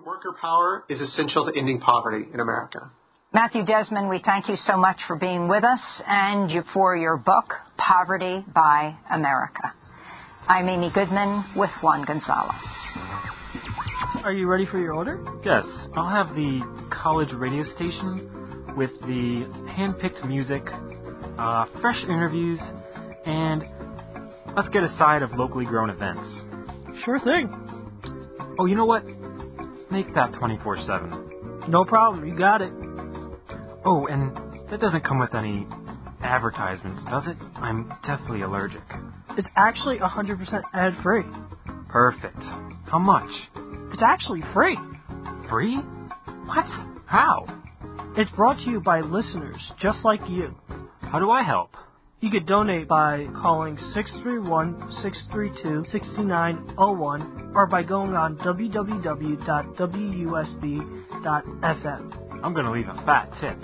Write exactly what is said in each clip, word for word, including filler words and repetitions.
worker power is essential to ending poverty in America. Matthew Desmond, we thank you so much for being with us and for your book, Poverty by America. I'm Amy Goodman with Juan Gonzalez. Are you ready for your order? Yes, I'll have the college radio station with the hand-picked music, uh, fresh interviews, and let's get a side of locally grown events. Sure thing. Oh, you know what? Make that twenty-four seven. No problem, you got it. Oh, and that doesn't come with any advertisements, does it? I'm deathly allergic. It's actually one hundred percent ad-free. Perfect. How much? It's actually free. Free? What? How? It's brought to you by listeners just like you. How do I help? You could donate by calling six three one, six three two, six nine zero one or by going on w w w dot w u s b dot f m. I'm going to leave a fat tip.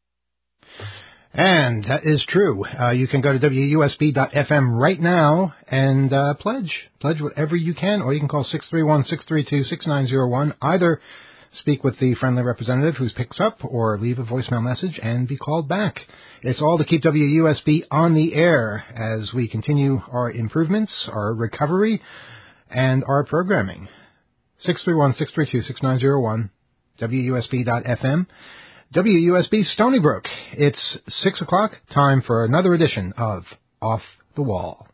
And that is true. Uh, you can go to w u s b dot f m right now and uh, pledge. Pledge whatever you can, or you can call six three one, six three two, six nine zero one. Either speak with the friendly representative who picks up or leave a voicemail message and be called back. It's all to keep W U S B on the air as we continue our improvements, our recovery, and our programming. six three one, six three two, six nine zero one, w u s b dot f m. W U S B Stony Brook. It's six o'clock, time for another edition of Off the Wall.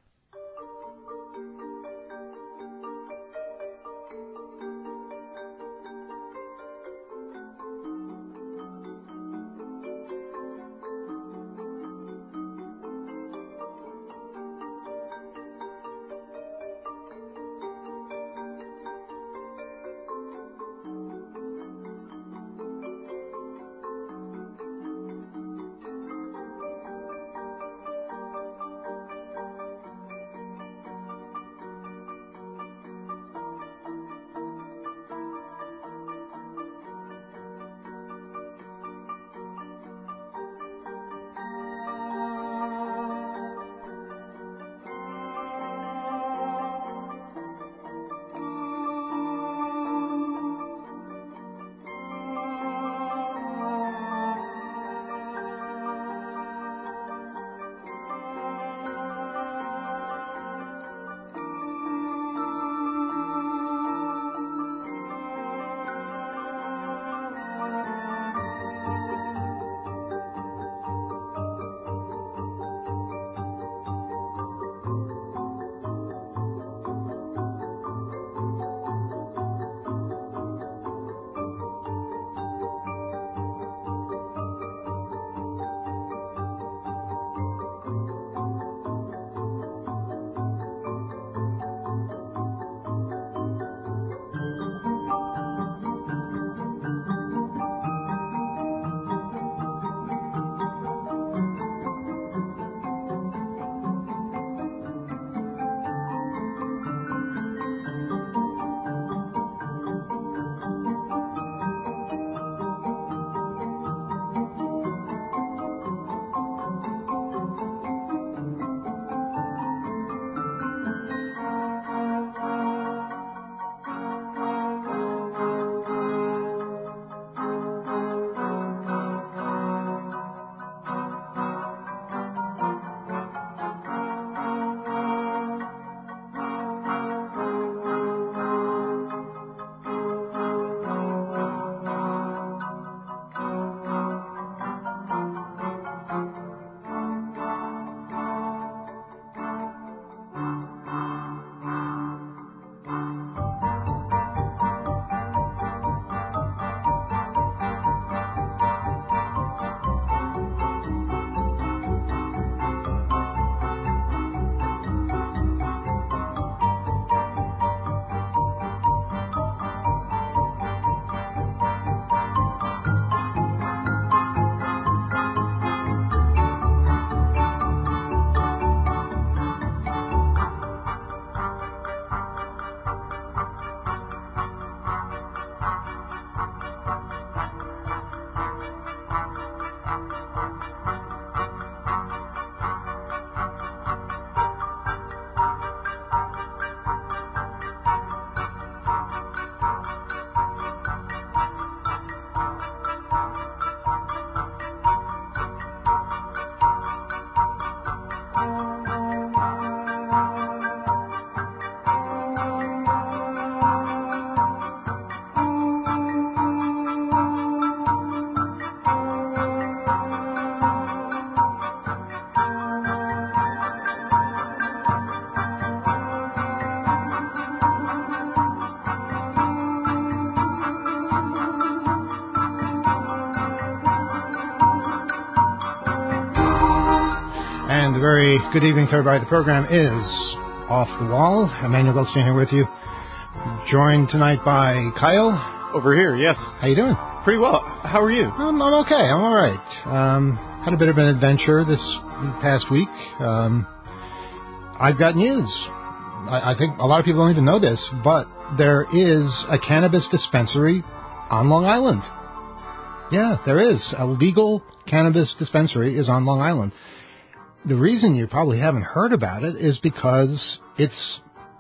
very good evening to everybody. The program is Off the Wall. Emmanuel Goldstein here with you. Joined tonight by Kyle. Over here, yes. How you doing? Pretty well. How are you? I'm, I'm okay. I'm all right. Um, had a bit of an adventure this past week. Um, I've got news. I, I think a lot of people don't even know this, but there is a cannabis dispensary on Long Island. Yeah, there is. A legal cannabis dispensary is on Long Island. The reason you probably haven't heard about it is because it's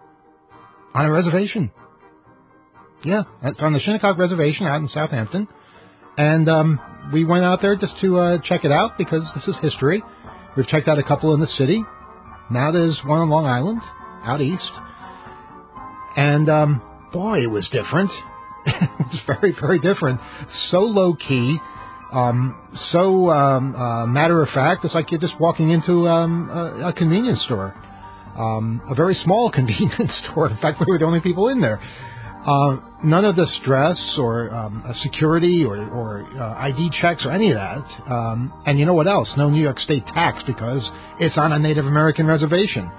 on a reservation. Yeah, it's on the Shinnecock Reservation out in Southampton. And um, we went out there just to uh, check it out because this is history. We've checked out a couple in the city. Now there's one on Long Island, out east. And, um, boy, it was different. It was very, very different. So low-key. Um, so um, uh, matter-of-fact, it's like you're just walking into um, a, a convenience store. Um, a very small convenience store. In fact, we were the only people in there. Uh, none of the stress or um, uh, security or, or uh, I D checks or any of that. Um, and you know what else? No New York State tax because it's on a Native American reservation.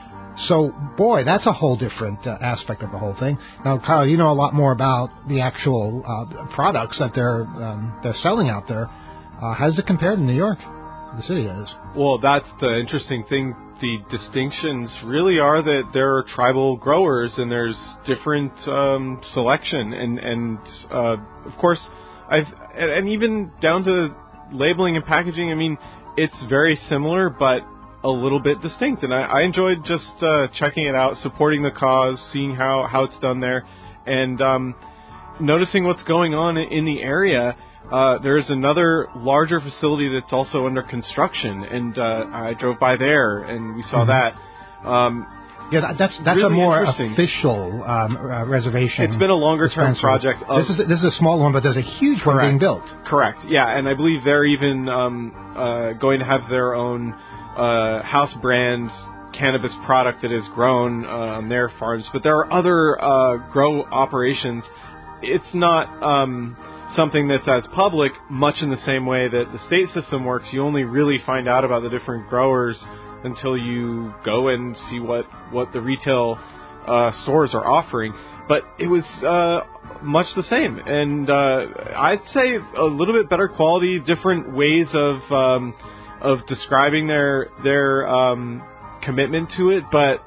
So, boy, that's a whole different uh, aspect of the whole thing. Now, Kyle, you know a lot more about the actual uh, products that they're um, they're selling out there. Uh, how does it compare to New York? The city is. Well, that's the interesting thing. The distinctions really are that there are tribal growers and there's different um, selection. And, and uh, of course, I've and, and even down to labeling and packaging, I mean, it's very similar, but a little bit distinct, and I, I enjoyed just uh, checking it out, supporting the cause, seeing how, how it's done there, and um, noticing what's going on in the area. Uh, there's another larger facility that's also under construction, and uh, I drove by there, and we saw mm-hmm. that. Um, yeah, that, that's that's really a more official um, uh, reservation. It's been a longer-term project. Of, this is this is a small one, but there's a huge correct. one being built. Correct. Yeah, and I believe they're even um, uh, going to have their own Uh, house brand cannabis product that is grown uh, on their farms, but there are other uh, grow operations. It's not um, something that's as public, much in the same way that the state system works. You only really find out about the different growers until you go and see what, what the retail uh, stores are offering. But it was uh, much the same, and uh, I'd say a little bit better quality, different ways of um, of describing their their um, commitment to it, but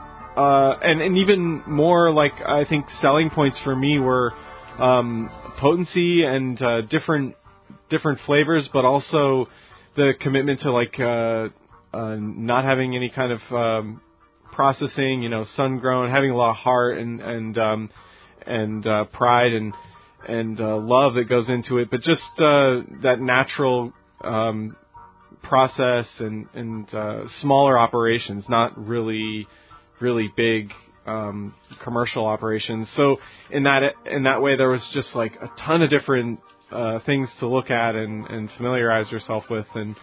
uh, and and even more like I think selling points for me were um, potency and uh, different different flavors, but also the commitment to like uh, uh, not having any kind of um, processing, you know, sun grown, having a lot of heart and and um, and uh, pride and and uh, love that goes into it, but just uh, that natural Um, process and, and uh, smaller operations, not really, really big um, commercial operations. So in that in that way, there was just like a ton of different uh, things to look at and, and familiarize yourself with, and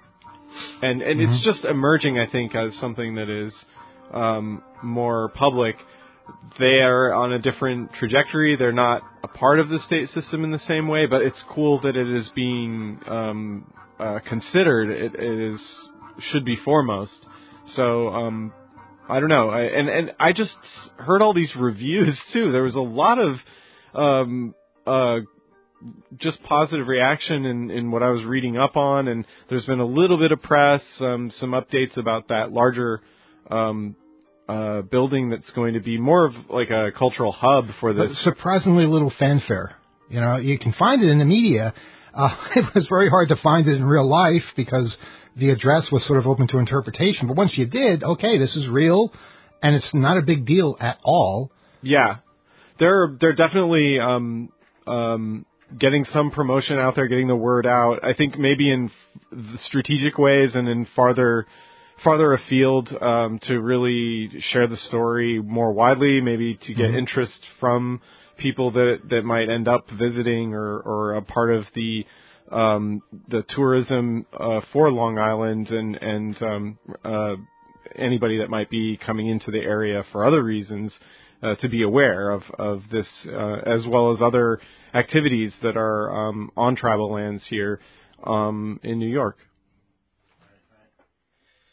and and mm-hmm. it's just emerging, I think, as something that is um, more public. They are on a different trajectory. They're not a part of the state system in the same way, but it's cool that it is being um, uh, considered. It, it is should be foremost. So um, I don't know. I, and and I just heard all these reviews too. There was a lot of um, uh, just positive reaction in, in what I was reading up on, and there's been a little bit of press, um, some updates about that larger Um, Uh, building that's going to be more of like a cultural hub for this. But surprisingly little fanfare. You know, you can find it in the media. Uh, it was very hard to find it in real life because the address was sort of open to interpretation. But once you did, okay, this is real, and it's not a big deal at all. Yeah, they're they're definitely um, um, getting some promotion out there, getting the word out. I think maybe in strategic ways and in farther. farther afield um, to really share the story more widely, maybe to get mm-hmm. interest from people that that might end up visiting or, or a part of the um, the tourism uh, for Long Island and and um, uh, anybody that might be coming into the area for other reasons uh, to be aware of of this uh, as well as other activities that are um, on tribal lands here um, in New York.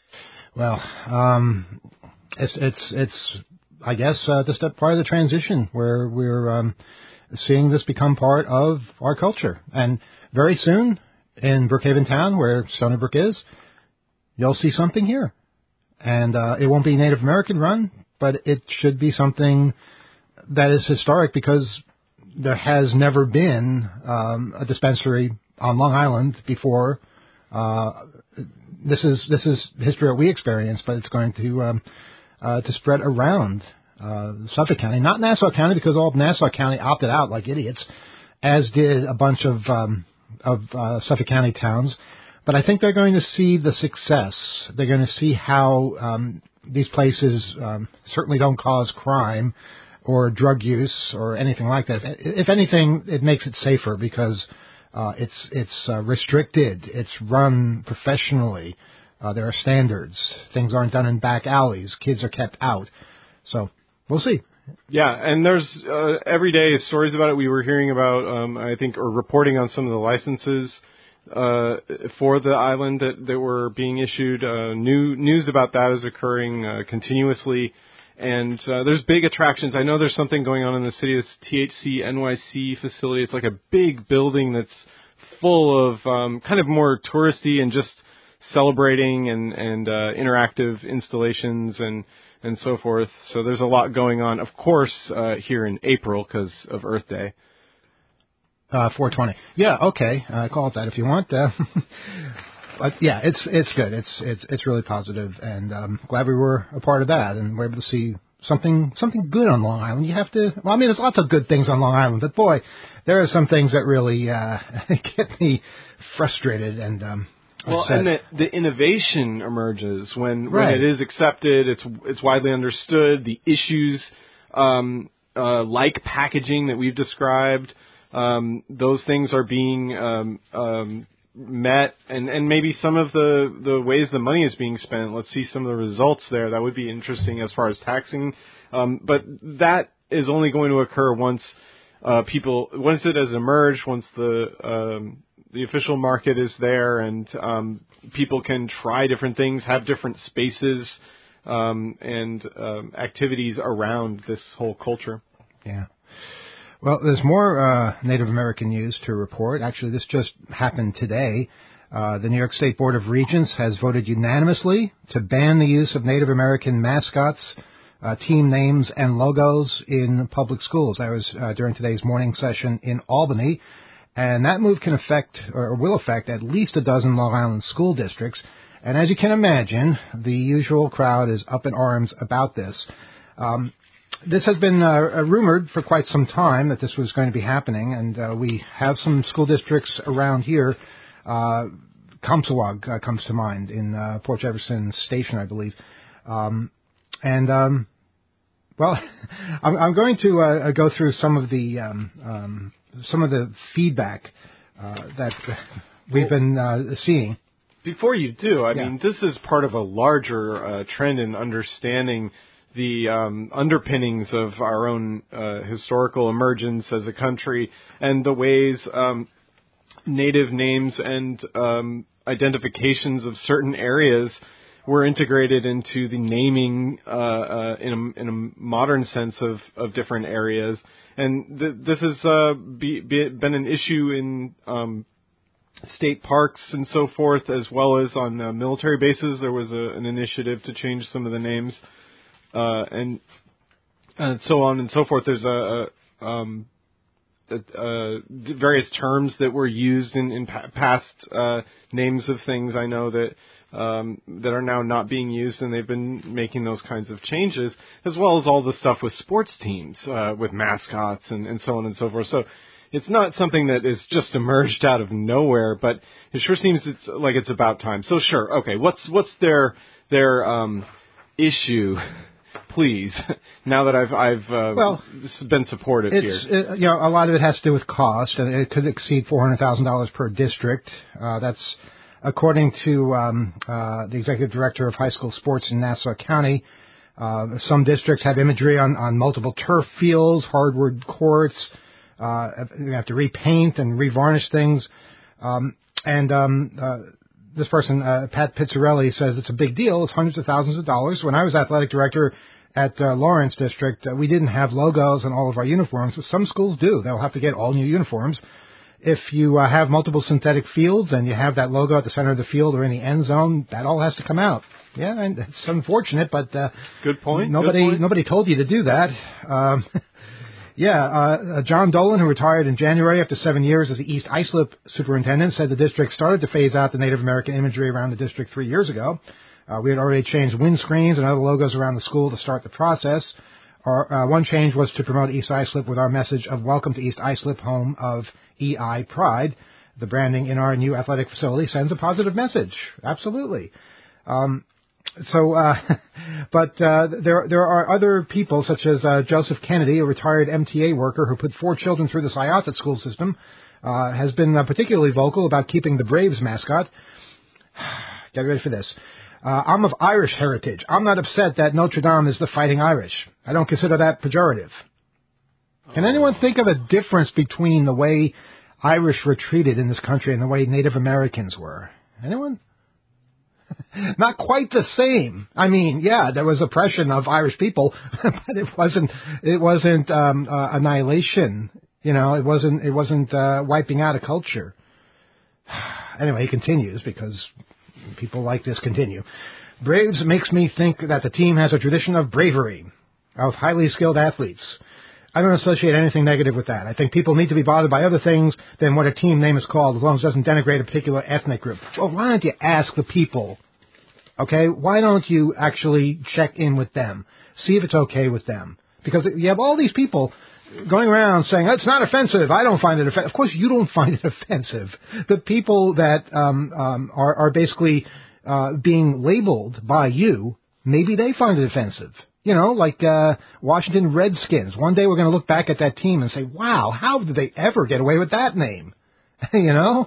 Well, um, it's it's it's I guess uh, just a part of the transition where we're um, seeing this become part of our culture, and very soon in Brookhaven Town, where Stony Brook is, you'll see something here, and uh, it won't be Native American run, but it should be something that is historic because there has never been um, a dispensary on Long Island before. Uh, this is this is history that we experience, but it's going to um, uh, to spread around uh, Suffolk County, not Nassau County, because all of Nassau County opted out like idiots, as did a bunch of um, of uh, Suffolk County towns. But I think they're going to see the success. They're going to see how um, these places um, certainly don't cause crime or drug use or anything like that. If anything, it makes it safer because uh, it's it's uh, restricted. It's run professionally. Uh, there are standards. Things aren't done in back alleys. Kids are kept out. So we'll see. Yeah, and there's uh, every day stories about it. We were hearing about, um, I think, or reporting on some of the licenses uh, for the island that, that were being issued. Uh, new news about that is occurring uh, continuously. And uh, there's big attractions. I know there's something going on in the city, this T H C N Y C facility. It's like a big building that's full of um, kind of more touristy and just celebrating and, and uh, interactive installations and, and so forth. So there's a lot going on, of course, uh, here in April because of Earth Day. Uh, four twenty. Yeah, okay. Uh, call it that if you want. Uh, But yeah, it's it's good. It's it's it's really positive, and um, glad we were a part of that, and we're able to see something something good on Long Island. You have to. Well, I mean, there's lots of good things on Long Island, but boy, there are some things that really uh, get me frustrated and um, well, upset. and the, the innovation emerges when Right. when it is accepted. It's it's widely understood. The issues um, uh, like packaging that we've described, um, those things are being um, um, met, and, and maybe some of the, the ways the money is being spent. Let's see some of the results there. That would be interesting as far as taxing. Um, but that is only going to occur once uh, people, once it has emerged, once the um, the official market is there, and um, people can try different things, have different spaces um, and um, activities around this whole culture. Yeah. Well, there's more uh, Native American news to report. Actually, this just happened today. Uh, the New York State Board of Regents has voted unanimously to ban the use of Native American mascots, uh, team names, and logos in public schools. That was uh, during today's morning session in Albany. And that move can affect, or will affect, at least a dozen Long Island school districts. And as you can imagine, the usual crowd is up in arms about this. Um, This has been uh, rumored for quite some time that this was going to be happening, and uh, we have some school districts around here. Uh, Compsawag uh, comes to mind in uh, Port Jefferson Station, I believe. Um, and, um, well, I'm, I'm going to uh, go through some of the um, um, some of the feedback uh, that we've been uh, seeing. Before you do, I Yeah. mean, this is part of a larger uh, trend in understanding the um, underpinnings of our own uh, historical emergence as a country and the ways um, native names and um, identifications of certain areas were integrated into the naming uh, uh, in, a, in a modern sense of, of different areas. And th- this has uh, be, be, been an issue in um, state parks and so forth, as well as on uh, military bases. There was a, an initiative to change some of the names. Uh, and, and so on and so forth. There's a, a, um, a, a various terms that were used in, in pa- past uh, names of things. I know that um, that are now not being used, and they've been making those kinds of changes, as well as all the stuff with sports teams, uh, with mascots and, and so on and so forth. So it's not something that is just emerged out of nowhere, but it sure seems it's like it's about time. So sure, okay, what's what's their their um, issue? Please, now that I've I've uh, well, been supportive it's, here. It, you know, a lot of it has to do with cost, and it could exceed four hundred thousand dollars per district. Uh, that's according to um, uh, the executive director of high school sports in Nassau County. Uh, some districts have imagery on, on multiple turf fields, hardwood courts. Uh, you have to repaint and revarnish things, um, and um, uh, this person, uh, Pat Pizzarelli, says it's a big deal. It's hundreds of thousands of dollars. When I was athletic director at uh, Lawrence District, uh, we didn't have logos on all of our uniforms, but some schools do. They'll have to get all new uniforms. If you uh, have multiple synthetic fields and you have that logo at the center of the field or in the end zone, that all has to come out. Yeah, and it's unfortunate, but uh, good point. Nobody, good point. nobody told you to do that. Um, yeah, uh, John Dolan, who retired in January after seven years as the East Islip superintendent, said the district started to phase out the Native American imagery around the district three years ago. Uh, we had already changed windscreens and other logos around the school to start the process. Our, uh, one change was to promote East Islip with our message of welcome to East Islip, home of E I Pride. The branding in our new athletic facility sends a positive message. Absolutely. Um, so, uh, but uh, there there are other people, such as uh, Joseph Kennedy, a retired M T A worker who put four children through the Syosset school system, uh, has been uh, particularly vocal about keeping the Braves mascot. Get ready for this. Uh, I'm of Irish heritage. I'm not upset that Notre Dame is the Fighting Irish. I don't consider that pejorative. Can anyone think of a difference between the way Irish were treated in this country and the way Native Americans were? Anyone? Not quite the same. I mean, yeah, there was oppression of Irish people, but it wasn't. It wasn't um, uh, annihilation. You know, it wasn't. It wasn't uh, wiping out a culture. Anyway, he continues because people like this continue. Braves makes me think that the team has a tradition of bravery, of highly skilled athletes. I don't associate anything negative with that. I think people need to be bothered by other things than what a team name is called, as long as it doesn't denigrate a particular ethnic group. Well, why don't you ask the people? Okay? Why don't you actually check in with them? See if it's okay with them. Because you have all these people going around saying, it's not offensive. I don't find it offensive. Of course you don't find it offensive. The people that um, um, are, are basically uh, being labeled by you, maybe they find it offensive. You know, like uh, Washington Redskins. One day we're going to look back at that team and say, wow, how did they ever get away with that name? You know?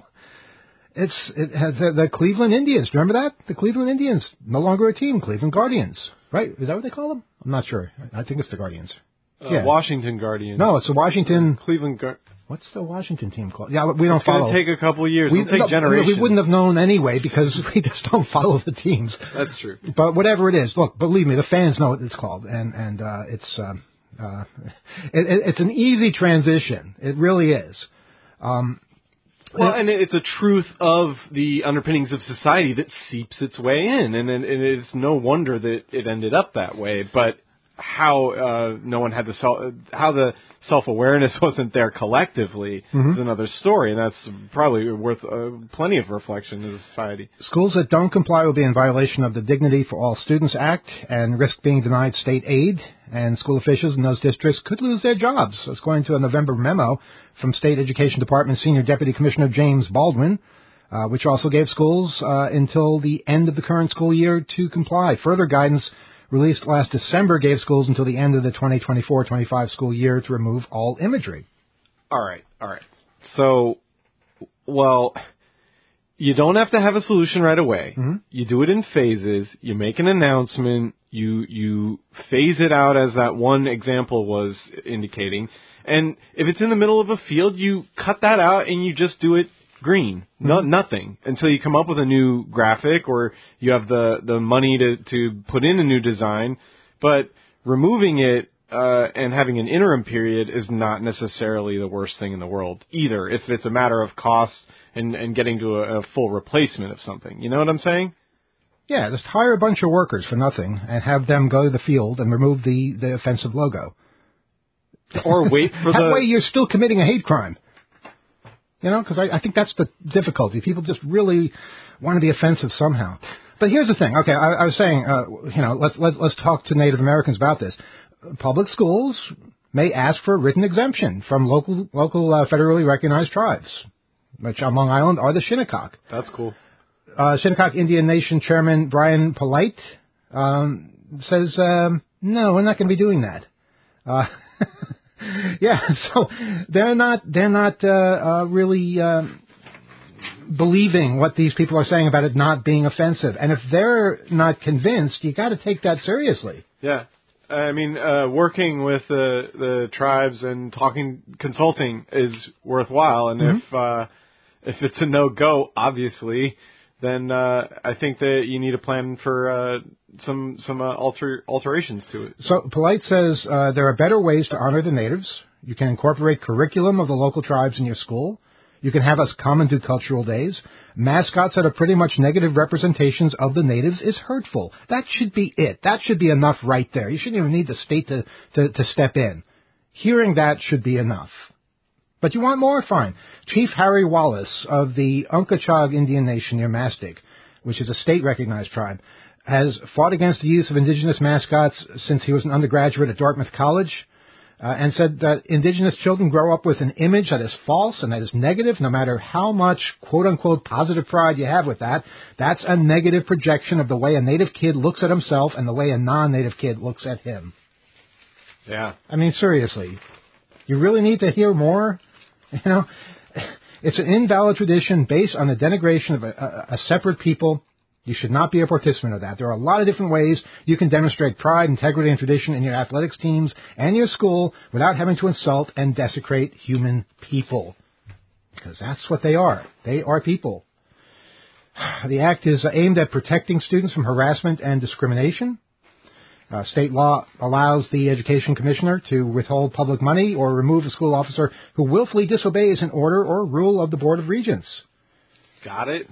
It's it has the, the Cleveland Indians. Remember that? The Cleveland Indians, no longer a team. Cleveland Guardians. Right? Is that what they call them? I'm not sure. I think it's the Guardians. Uh, yeah. Washington Guardians. No, it's the Washington... Cleveland Guardians. What's the Washington team called? Yeah, we don't it's follow. It's going to take a couple of years. We, It'll take no, generations. We wouldn't have known anyway because we just don't follow the teams. That's true. But whatever it is, look, believe me, the fans know what it's called, and and uh, it's um, uh, it, it's an easy transition. It really is. Um, well, and it's a truth of the underpinnings of society that seeps its way in, and, and it's no wonder that it ended up that way. But how uh, no one had the self, how the self-awareness wasn't there collectively mm-hmm. is another story, and that's probably worth uh, plenty of reflection in society. Schools that don't comply will be in violation of the Dignity for All Students Act and risk being denied state aid, and school officials in those districts could lose their jobs, according to a November memo from State Education Department Senior Deputy Commissioner James Baldwin, uh, which also gave schools uh, until the end of the current school year to comply. Further guidance released last December gave schools until the end of the twenty twenty-four twenty-five school year to remove all imagery. All right, all right. So, well, you don't have to have a solution right away. Mm-hmm. You do it in phases. You make an announcement. You you phase it out as that one example was indicating. And if it's in the middle of a field, you cut that out and you just do it green, no, mm-hmm. nothing, until you come up with a new graphic or you have the, the money to, to put in a new design. But removing it uh, and having an interim period is not necessarily the worst thing in the world either, if it's a matter of cost and, and getting to a, a full replacement of something. You know what I'm saying? Yeah, just hire a bunch of workers for nothing and have them go to the field and remove the, the offensive logo. Or wait for that the... That way you're still committing a hate crime. You know, because I, I think that's the difficulty. People just really want to be offensive somehow. But here's the thing. Okay, I, I was saying, uh, you know, let's let, let's talk to Native Americans about this. Public schools may ask for a written exemption from local local uh, federally recognized tribes, which on Long Island are the Shinnecock. That's cool. Uh, Shinnecock Indian Nation Chairman Brian Polite um, says, um, no, we're not going to be doing that. Uh, Yeah, so they're not they're not uh, uh, really uh, believing what these people are saying about it not being offensive, and if they're not convinced, you got to take that seriously. Yeah, I mean, uh, working with the the tribes and talking, consulting is worthwhile, and mm-hmm. if uh, if it's a no go, obviously, then uh, I think that you need a plan for uh, some some uh, alter, alterations to it. So Polite says uh, there are better ways to honor the natives. You can incorporate curriculum of the local tribes in your school. You can have us come and do cultural days. Mascots that are pretty much negative representations of the natives is hurtful. That should be it. That should be enough right there. You shouldn't even need the state to, to, to step in. Hearing that should be enough. But you want more? Fine. Chief Harry Wallace of the Unkachog Indian Nation near Mastic, which is a state-recognized tribe, has fought against the use of indigenous mascots since he was an undergraduate at Dartmouth College. Uh, and said that indigenous children grow up with an image that is false and that is negative, no matter how much quote-unquote positive pride you have with that. That's a negative projection of the way a native kid looks at himself and the way a non-native kid looks at him. Yeah. I mean, seriously. You really need to hear more? You know, it's an invalid tradition based on the denigration of a, a, a separate people. You should not be a participant of that. There are a lot of different ways you can demonstrate pride, integrity, and tradition in your athletics teams and your school without having to insult and desecrate human people. Because that's what they are. They are people. The act is aimed at protecting students from harassment and discrimination. Uh, state law allows the education commissioner to withhold public money or remove a school officer who willfully disobeys an order or rule of the Board of Regents. Got it.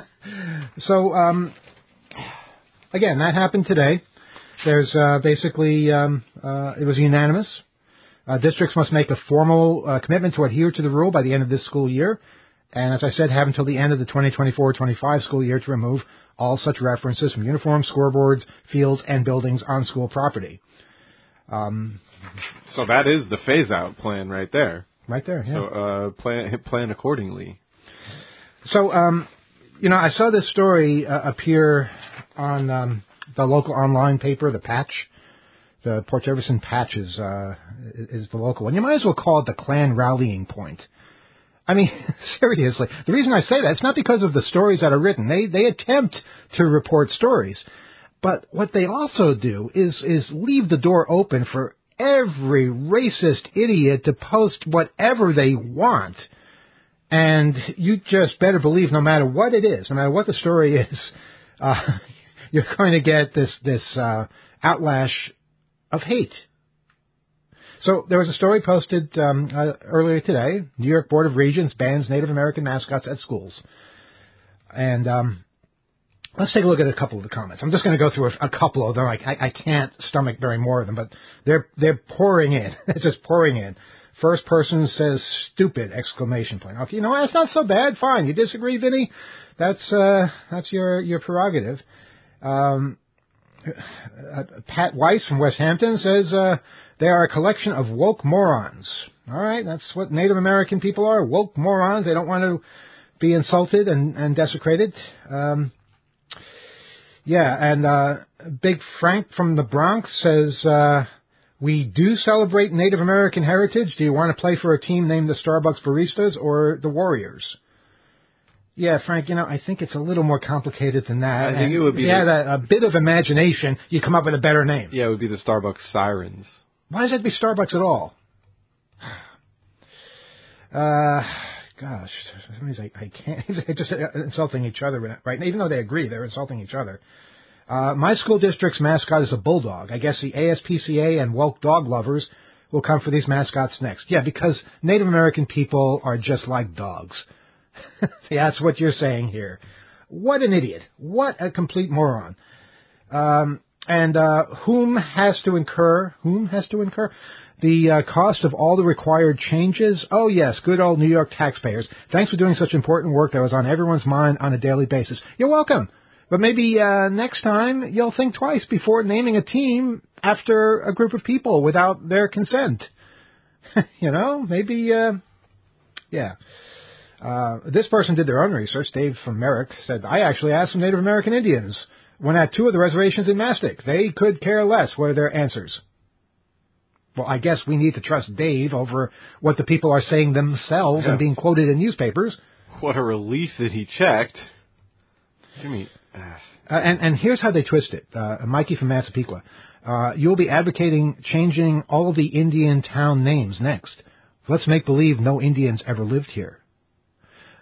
So, um, again, that happened today. There's uh, basically, um, uh, it was unanimous. Uh, districts must make a formal uh, commitment to adhere to the rule by the end of this school year. And as I said, have until the end of the twenty twenty-four twenty-five school year to remove all such references from uniforms, scoreboards, fields, and buildings on school property. Um, so that is the phase-out plan right there. Right there, yeah. So uh, plan, plan accordingly. So, um, you know, I saw this story uh, appear on um, the local online paper, The Patch. The Port Jefferson Patch is, uh, is the local one. You might as well call it the Klan rallying point. I mean, seriously. The reason I say that, it's not because of the stories that are written. They they attempt to report stories. But what they also do is is leave the door open for every racist idiot to post whatever they want. And you just better believe, no matter what it is, no matter what the story is, uh, you're going to get this this uh, outlash of hate. So there was a story posted um, uh, earlier today. New York Board of Regents bans Native American mascots at schools. And um, let's take a look at a couple of the comments. I'm just going to go through a, a couple of them. I, I, I can't stomach very more of them, but they're they're pouring in. It's just pouring in. First person says, stupid, exclamation point. Okay, you know, that's not so bad. Fine. You disagree, Vinny? That's, uh, that's your, your prerogative. Um, uh, Pat Weiss from West Hampton says, uh, they are a collection of woke morons. All right. That's what Native American people are. Woke morons. They don't want to be insulted and, and desecrated. Um, yeah. And, uh, Big Frank from the Bronx says, uh, we do celebrate Native American heritage. Do you want to play for a team named the Starbucks Baristas or the Warriors? Yeah, Frank, you know, I think it's a little more complicated than that. I think and it would be... If you had a, a bit of imagination, you come up with a better name. Yeah, it would be the Starbucks Sirens. Why does that be Starbucks at all? Uh, gosh, I, I can't... They're just insulting each other right now. Even though they agree, they're insulting each other. Uh, my school district's mascot is a bulldog. I guess the A S P C A and woke dog lovers will come for these mascots next. Yeah, because Native American people are just like dogs. That's what you're saying here. What an idiot. What a complete moron. Um, and uh, whom has to incur, whom has to incur the uh, cost of all the required changes? Oh, yes, good old New York taxpayers. Thanks for doing such important work that was on everyone's mind on a daily basis. You're welcome. But maybe uh, next time you'll think twice before naming a team after a group of people without their consent. You know, maybe, uh, yeah. Uh, this person did their own research. Dave from Merrick said, I actually asked some Native American Indians when at two of the reservations in Mastic. They could care less what are their answers. Well, I guess we need to trust Dave over what the people are saying themselves yeah. and being quoted in newspapers. What a relief that he checked. Jimmy... Uh, and, and here's how they twist it. Uh, Mikey from Massapequa. Uh, you'll be advocating changing all of the Indian town names next. Let's make believe no Indians ever lived here.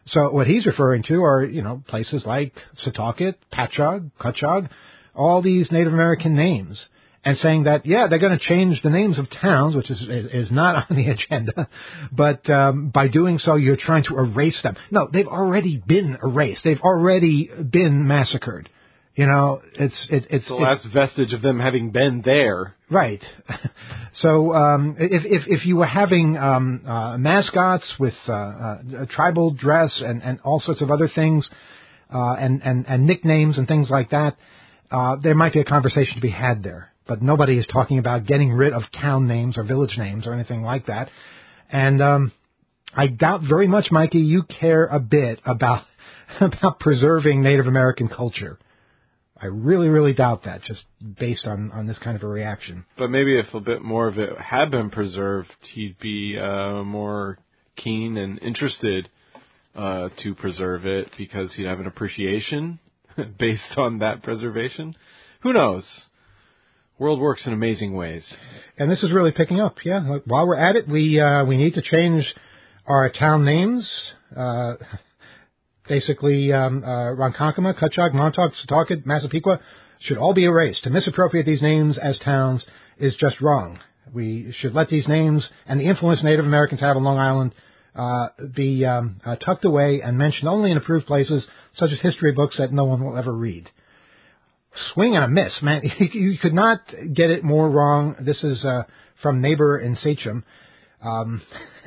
So what he's referring to are, you know, places like Setauket, Patchogue, Cutchogue, all these Native American names, and saying that, yeah, they're going to change the names of towns, which is is not on the agenda, but um, by doing so, you're trying to erase them. No, they've already been erased. They've already been massacred. You know, it's it, it's the last it, vestige of them having been there. Right. So um, if, if if you were having um, uh, mascots with uh, uh, a tribal dress and, and all sorts of other things, uh, and, and, and nicknames and things like that, uh, there might be a conversation to be had there. But nobody is talking about getting rid of town names or village names or anything like that. And um, I doubt very much, Mikey, you care a bit about about preserving Native American culture. I really, really doubt that, just based on, on this kind of a reaction. But maybe if a bit more of it had been preserved, he'd be uh, more keen and interested uh, to preserve it because he'd have an appreciation based on that preservation. Who knows? World works in amazing ways. And this is really picking up, yeah. While we're at it, we uh, we need to change our town names. Uh Basically, um, uh, Ronkonkoma, Cutchogue, Montauk, Setauket, Massapequa should all be erased. To misappropriate these names as towns is just wrong. We should let these names and the influence Native Americans have on Long Island uh, be um, uh, tucked away and mentioned only in approved places, such as history books that no one will ever read. Swing and a miss, man. You could not get it more wrong. This is uh, from Neighbor in Sachem. Um,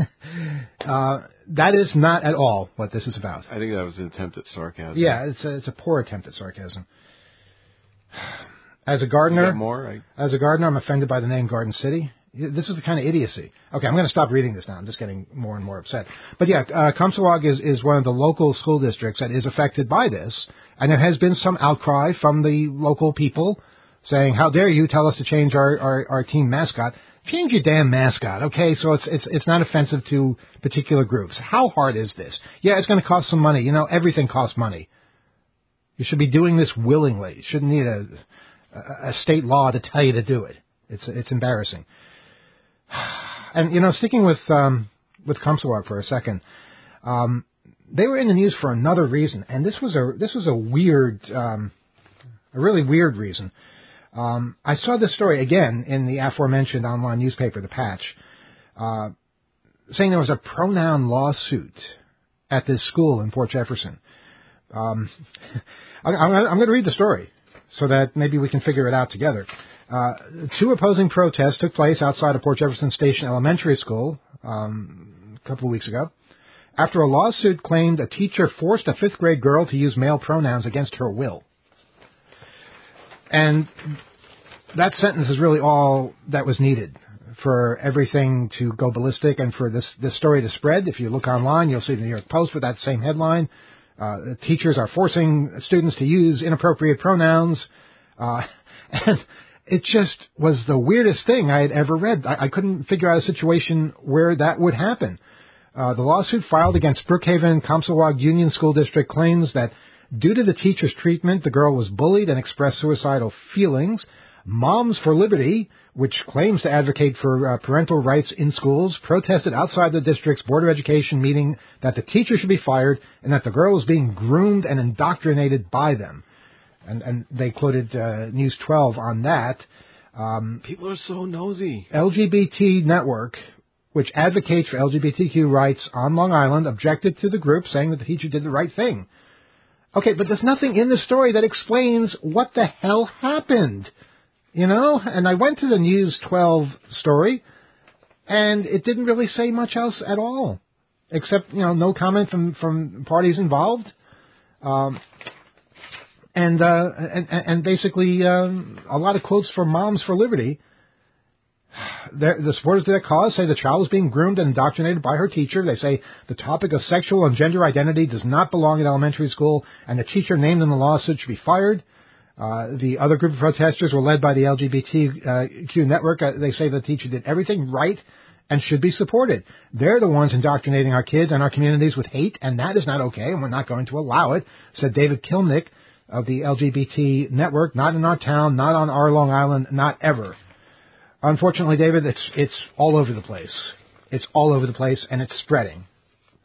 uh, that is not at all what this is about. I think that was an attempt at sarcasm. Yeah, it's a, it's a poor attempt at sarcasm. As a gardener, more? I... as a gardener, I'm offended by the name Garden City. This is the kind of idiocy. Okay, I'm going to stop reading this now. I'm just getting more and more upset. But yeah, uh, Comstock is, is one of the local school districts that is affected by this, and there has been some outcry from the local people saying, "How dare you tell us to change our, our, our team mascot?" Change your damn mascot, okay? So it's it's it's not offensive to particular groups. How hard is this? Yeah, it's going to cost some money. You know, everything costs money. You should be doing this willingly. You shouldn't need a a, a state law to tell you to do it. It's it's embarrassing. And you know, sticking with um, with Comstock for a second, um, they were in the news for another reason, and this was a this was a weird, um, a really weird reason. Um, I saw this story again in the aforementioned online newspaper, The Patch, uh, saying there was a pronoun lawsuit at this school in Port Jefferson. Um, I, I'm, I'm going to read the story so that maybe we can figure it out together. Uh, two opposing protests took place outside of Port Jefferson Station Elementary School um, a couple of weeks ago after a lawsuit claimed a teacher forced a fifth grade girl to use male pronouns against her will. And that sentence is really all that was needed for everything to go ballistic and for this, this story to spread. If you look online, you'll see the New York Post with that same headline. Uh, teachers are forcing students to use inappropriate pronouns. Uh, and it just was the weirdest thing I had ever read. I, I couldn't figure out a situation where that would happen. Uh, the lawsuit filed against Brookhaven Comstock Union School District claims that due to the teacher's treatment, the girl was bullied and expressed suicidal feelings. Moms for Liberty, which claims to advocate for uh, parental rights in schools, protested outside the district's Board of Education meeting that the teacher should be fired and that the girl was being groomed and indoctrinated by them. And, and they quoted uh, News twelve on that. Um, People are so nosy. L G B T Network, which advocates for L G B T Q rights on Long Island, objected to the group, saying that the teacher did the right thing. Okay, but there's nothing in the story that explains what the hell happened, you know? And I went to the News twelve story, and it didn't really say much else at all, except, you know, no comment from, from parties involved, um, and, uh, and and basically um, a lot of quotes from Moms for Liberty. They're, the supporters of their cause say the child was being groomed and indoctrinated by her teacher. They say the topic of sexual and gender identity does not belong in elementary school, and the teacher named in the lawsuit should be fired. Uh, the other group of protesters were led by the L G B T Q network. Uh, they say the teacher did everything right and should be supported. They're the ones indoctrinating our kids and our communities with hate, and that is not okay, and we're not going to allow it, said David Kilnick of the L G B T network. Not in our town, not on our Long Island, not ever. Unfortunately, David, it's it's all over the place. It's all over the place, and it's spreading.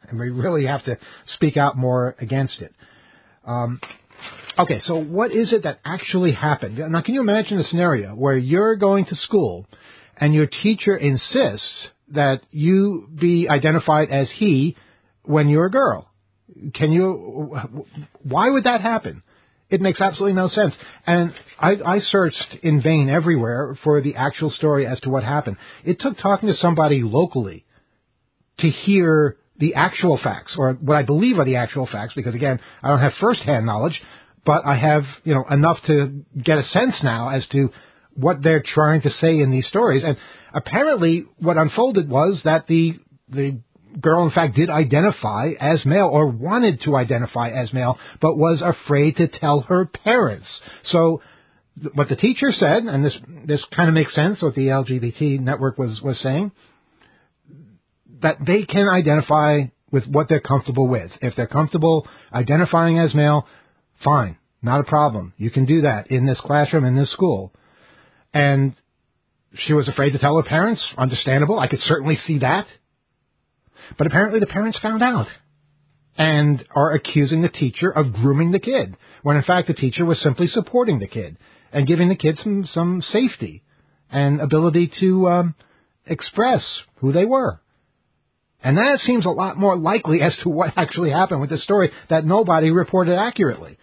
and we really have to speak out more against it. Um, okay, so what is it that actually happened? Now, can you imagine a scenario where you're going to school and your teacher insists that you be identified as he when you're a girl? Can you, why would that happen? It makes absolutely no sense. And I, I searched in vain everywhere for the actual story as to what happened. It took talking to somebody locally to hear the actual facts, or what I believe are the actual facts, because again, I don't have first-hand knowledge, but I have, you know, enough to get a sense now as to what they're trying to say in these stories. And apparently what unfolded was that the, the girl, in fact, did identify as male, or wanted to identify as male, but was afraid to tell her parents. So th- what the teacher said, and this this kind of makes sense, what the L G B T network was, was saying, that they can identify with what they're comfortable with. If they're comfortable identifying as male, fine, not a problem. You can do that in this classroom, in this school. And she was afraid to tell her parents. Understandable. I could certainly see that. But apparently the parents found out and are accusing the teacher of grooming the kid, when in fact the teacher was simply supporting the kid and giving the kid some, some safety and ability to um, express who they were. And that seems a lot more likely as to what actually happened with the story that nobody reported accurately.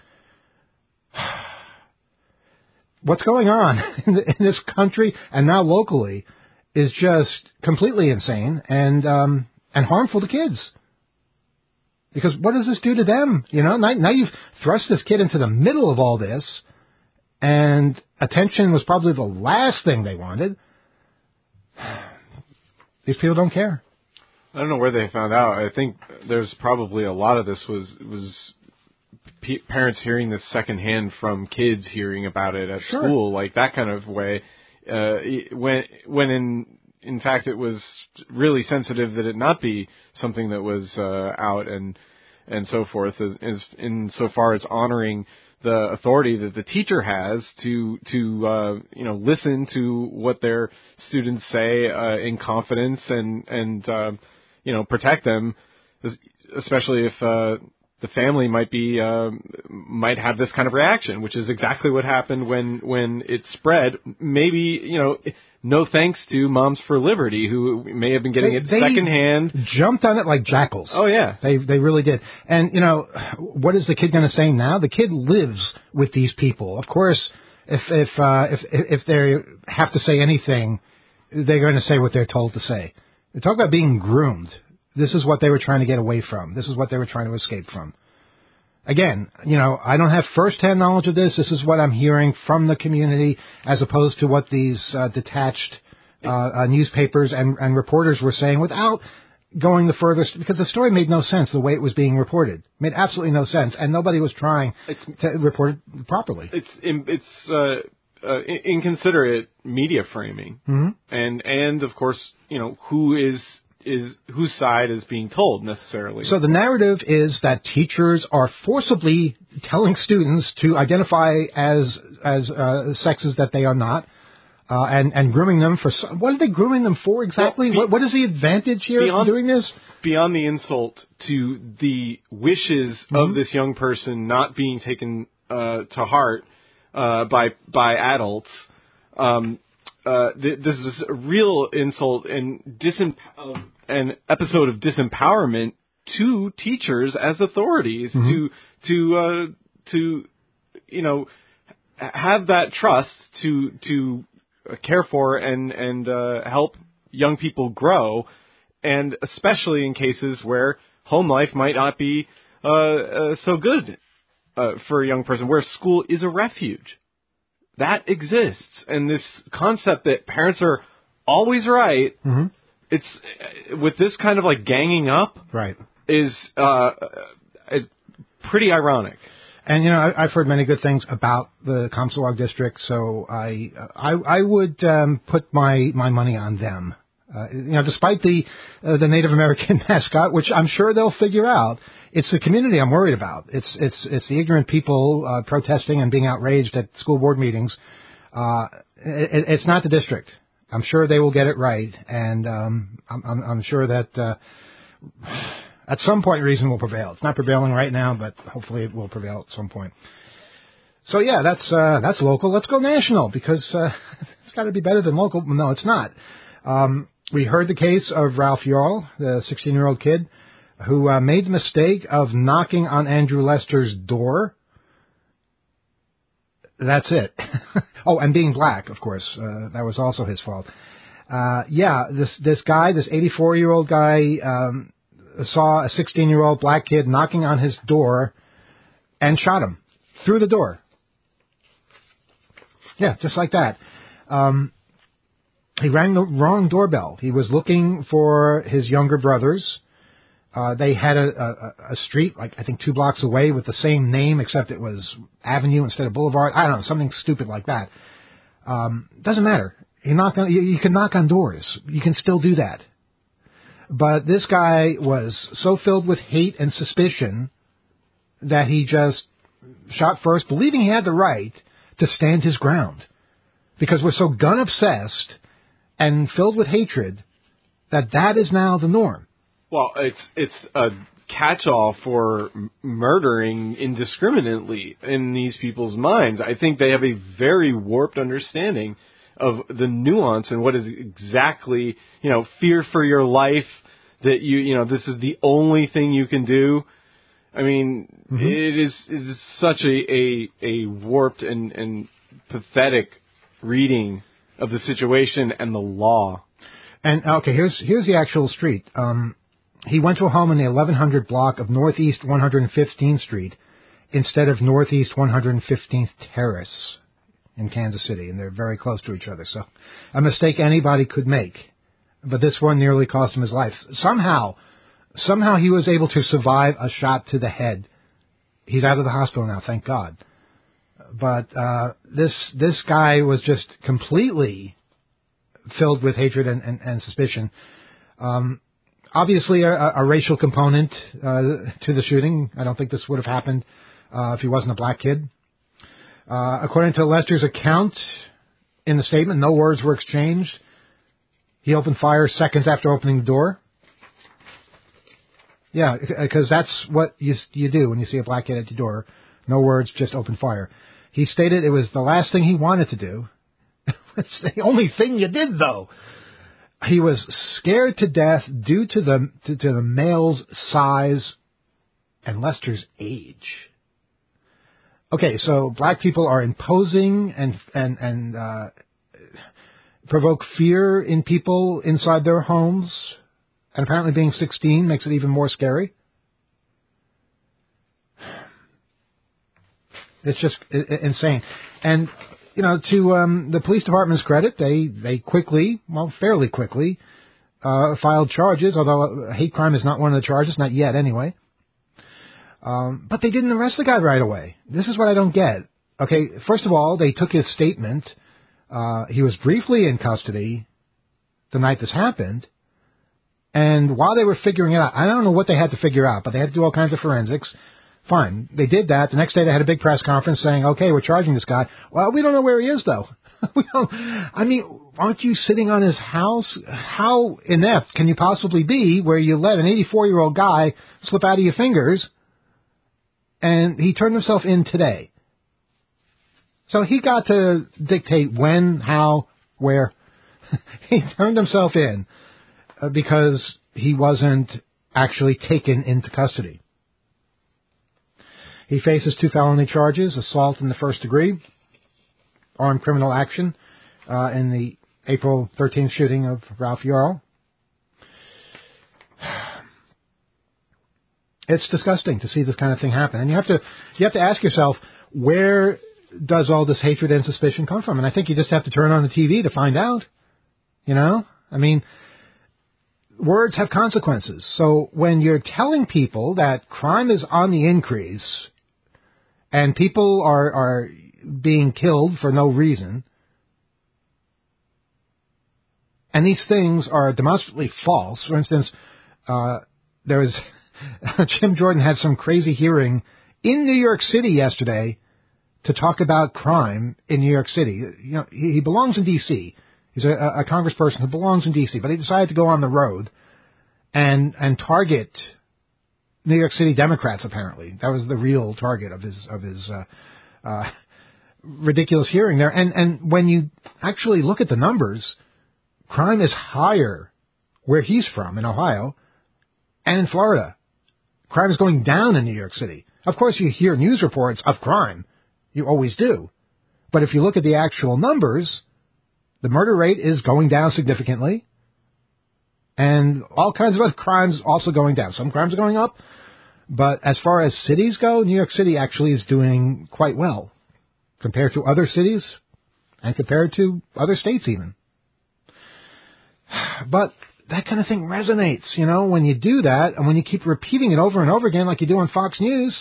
What's going on in, the, in this country and now locally is just completely insane and um, and harmful to kids. Because what does this do to them? You know, now, now you've thrust this kid into the middle of all this, and attention was probably the last thing they wanted. These people don't care. I don't know where they found out. I think there's probably a lot of this was was p- parents hearing this secondhand from kids hearing about it at Sure. school, like that kind of way. Uh, when when in in fact it was really sensitive that it not be something that was uh, out and and so forth, as, as insofar as honoring the authority that the teacher has to to uh, you know listen to what their students say uh, in confidence and and uh, you know protect them, especially if uh, the family might be uh, might have this kind of reaction, which is exactly what happened when when it spread. Maybe you know. No thanks to Moms for Liberty, who may have been getting they, it they secondhand. Jumped on it like jackals. Oh, yeah. They they really did. And, you know, what is the kid going to say now? The kid lives with these people. Of course, if if uh, if if they have to say anything, they're going to say what they're told to say. They talk about being groomed. This is what they were trying to get away from. This is what they were trying to escape from. Again, you know, I don't have first-hand knowledge of this. This is what I'm hearing from the community, as opposed to what these uh, detached uh, uh, newspapers and, and reporters were saying, without going the furthest, because the story made no sense the way it was being reported. It made absolutely no sense, and nobody was trying it's, to report it properly. It's it's uh, uh, inconsiderate media framing, mm-hmm. and and of course, you know, who is. is whose side is being told necessarily. So the narrative is that teachers are forcibly telling students to identify as as uh, sexes that they are not, uh, and and grooming them for some, what are they grooming them for exactly? Well, be, what what is the advantage here beyond, of doing this? Beyond the insult to the wishes mm-hmm. of this young person not being taken uh, to heart uh, by by adults. Um, Uh, th- this is a real insult and disem- uh, an episode of disempowerment to teachers as authorities mm-hmm. to to uh, to you know have that trust to to care for and and uh, help young people grow, and especially in cases where home life might not be uh, uh, so good uh, for a young person, where school is a refuge. That exists, and this concept that parents are always right, mm-hmm. it's with this kind of like ganging up, right, is uh, is pretty ironic. And you know, I, I've heard many good things about the Comstock district, so I I, I would um, put my, my money on them. Uh, you know, despite the uh, the Native American mascot, which I'm sure they'll figure out. It's the community I'm worried about. It's it's it's the ignorant people uh, protesting and being outraged at school board meetings. Uh, it, it's not the district. I'm sure they will get it right, and um, I'm, I'm, I'm sure that. Uh, at some point, reason will prevail. It's not prevailing right now, but hopefully it will prevail at some point. So yeah, that's uh, that's local. Let's go national, because uh, it's got to be better than local. No, it's not. Um, we heard the case of Ralph Yarl, the sixteen-year-old kid who uh, made the mistake of knocking on Andrew Lester's door. That's it. Oh, and being black, of course. Uh, that was also his fault. Uh, yeah, this this guy, this eighty-four-year-old guy, um, saw a sixteen-year-old black kid knocking on his door and shot him through the door. Yeah, just like that. Um, he rang the wrong doorbell. He was looking for his younger brothers. Uh, they had a, a, a street, like I think two blocks away, with the same name, except it was Avenue instead of Boulevard. I don't know, something stupid like that. Um, doesn't matter. You knock on, you, you can knock on doors. You can still do that. But this guy was so filled with hate and suspicion that he just shot first, believing he had the right to stand his ground. Because we're so gun-obsessed and filled with hatred that that is now the norm. Well, it's it's a catch-all for m- murdering indiscriminately in these people's minds. I think they have a very warped understanding of the nuance and what is exactly, you know, fear for your life, that you, you know, this is the only thing you can do. I mean, mm-hmm. it is it is such a, a, a warped and, and pathetic reading of the situation and the law. And, okay, here's here's the actual street. Um, he went to a home in the eleven hundred block of Northeast one hundred fifteenth Street instead of Northeast one hundred fifteenth Terrace in Kansas City, and they're very close to each other. So a mistake anybody could make. But this one nearly cost him his life. Somehow, somehow he was able to survive a shot to the head. He's out of the hospital now, thank God. But uh, this this guy was just completely filled with hatred and, and, and suspicion. Um, obviously, a, a racial component uh, to the shooting. I don't think this would have happened uh, if he wasn't a black kid. Uh, according to Lester's account in the statement, no words were exchanged. He opened fire seconds after opening the door. Yeah, because that's what you you do when you see a black kid at your door. No words, just open fire. He stated it was the last thing he wanted to do. It's the only thing you did, though. He was scared to death due to the to, to the male's size and Lester's age. Okay, so black people are imposing and and and uh, provoke fear in people inside their homes, and apparently being sixteen makes it even more scary. It's just insane. And, you know, to um, the police department's credit, they, they quickly, well, fairly quickly, uh, filed charges, although hate crime is not one of the charges, not yet anyway. Um, but they didn't arrest the guy right away. This is what I don't get. Okay, first of all, they took his statement. Uh, he was briefly in custody the night this happened. And while they were figuring it out, I don't know what they had to figure out, but they had to do all kinds of forensics. Fine. They did that. The next day they had a big press conference saying, okay, we're charging this guy. Well, we don't know where he is, though. we don't, I mean, aren't you sitting on his house? How inept can you possibly be where you let an eighty-four-year-old guy slip out of your fingers, and he turned himself in today? So he got to dictate when, how, where. He turned himself in uh, because he wasn't actually taken into custody. He faces two felony charges, assault in the first degree, armed criminal action uh, in the April thirteenth shooting of Ralph Yarl. It's disgusting to see this kind of thing happen. And you have to you have to ask yourself, where does all this hatred and suspicion come from? And I think you just have to turn on the T V to find out. You know? I mean, words have consequences. So when you're telling people that crime is on the increase and people are, are being killed for no reason, and these things are demonstrably false. For instance, uh, there was Jim Jordan had some crazy hearing in New York City yesterday to talk about crime in New York City. You know, he, he belongs in D C He's a, a congressperson who belongs in D C, but he decided to go on the road and and target New York City Democrats, apparently. That was the real target of his of his uh, uh, ridiculous hearing there. And, and when you actually look at the numbers, crime is higher where he's from, in Ohio, and in Florida. Crime is going down in New York City. Of course, you hear news reports of crime. You always do. But if you look at the actual numbers, the murder rate is going down significantly, and all kinds of other crimes also going down. Some crimes are going up, but as far as cities go, New York City actually is doing quite well compared to other cities and compared to other states even. But that kind of thing resonates, you know, when you do that and when you keep repeating it over and over again like you do on Fox News.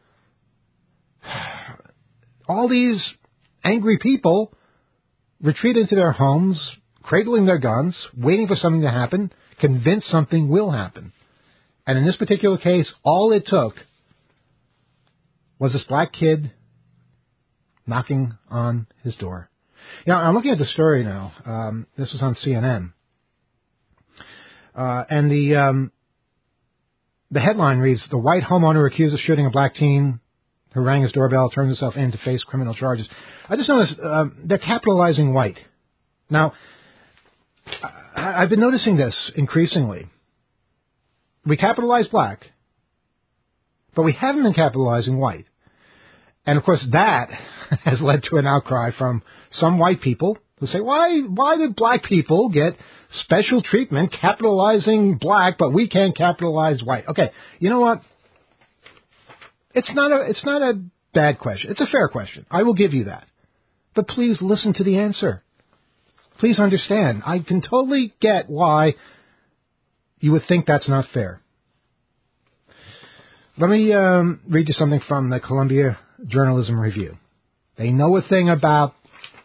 All these angry people retreat into their homes, cradling their guns, waiting for something to happen, convinced something will happen. And in this particular case, all it took was this black kid knocking on his door. You know, I'm looking at the story now. Um, this was on C N N. Uh, and the um, the headline reads, "The white homeowner accused of shooting a black teen who rang his doorbell turned himself in to face criminal charges." I just noticed uh, they're capitalizing white. Now, I, I've been noticing this increasingly. We capitalize black, but we haven't been capitalizing white. And, of course, that has led to an outcry from some white people who say, why why did black people get special treatment capitalizing black, but we can't capitalize white? Okay, you know what? It's not a it's not a bad question. It's a fair question. I will give you that. But please listen to the answer. Please understand. I can totally get why you would think that's not fair. Let me um, read you something from the Columbia Journalism Review. They know a thing about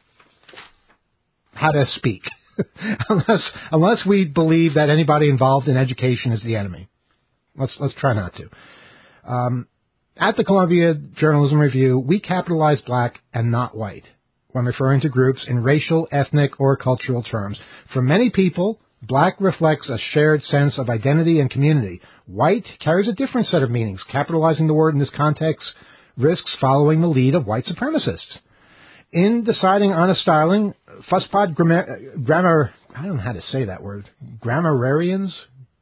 how to speak, unless unless we believe that anybody involved in education is the enemy. Let's let's try not to. Um, At the Columbia Journalism Review, we capitalize black and not white when referring to groups in racial, ethnic, or cultural terms. For many people, black reflects a shared sense of identity and community. White carries a different set of meanings. Capitalizing the word in this context risks following the lead of white supremacists. In deciding on a styling, Fusspot grammar, grammar I don't know how to say that word, grammarians?